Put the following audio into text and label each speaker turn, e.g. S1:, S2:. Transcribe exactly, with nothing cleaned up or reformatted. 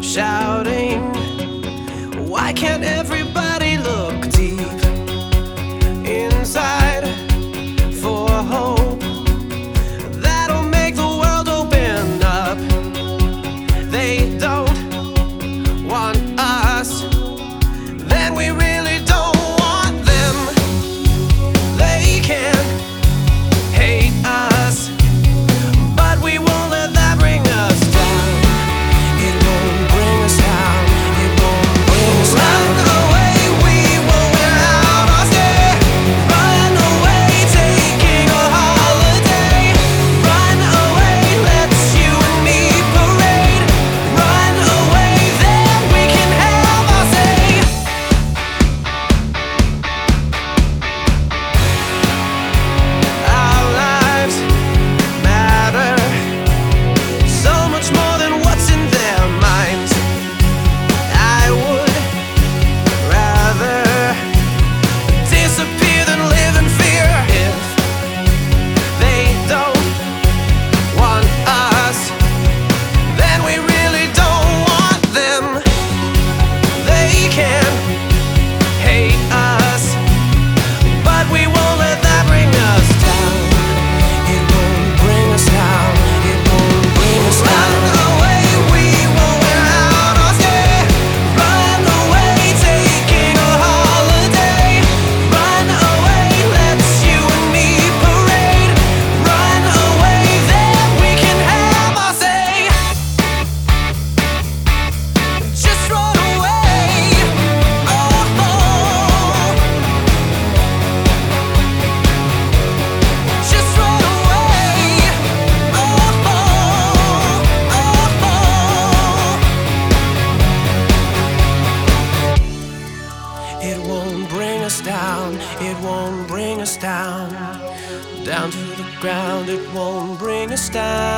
S1: shouting. Why can't everybody look deep inside for hope that'll make the world open up? They don't want us, then we really don't want them. They can hate us, but we won't let that bring us down. It won't bring us down. It won't bring us down. Run away, we won't wear out our stay. Run away, taking a holiday. Run away, let's you and me parade. Run away, then we can have our say. Our lives matter so much more than what's in their minds. I would rather disappear than live in fear. If they don't want us, then we really don't want them. They can hate us, but we won't let that bring us down. It won't bring us down. It won't bring us down. Run away, we won't wear out our stay. Run away, taking a holiday. Run away, let's you and me parade. Run away, then we can have our say. Just run away. Oh, just run away. Oh, it won't bring us down. It won't bring us down. Down to the ground. It won't bring us down.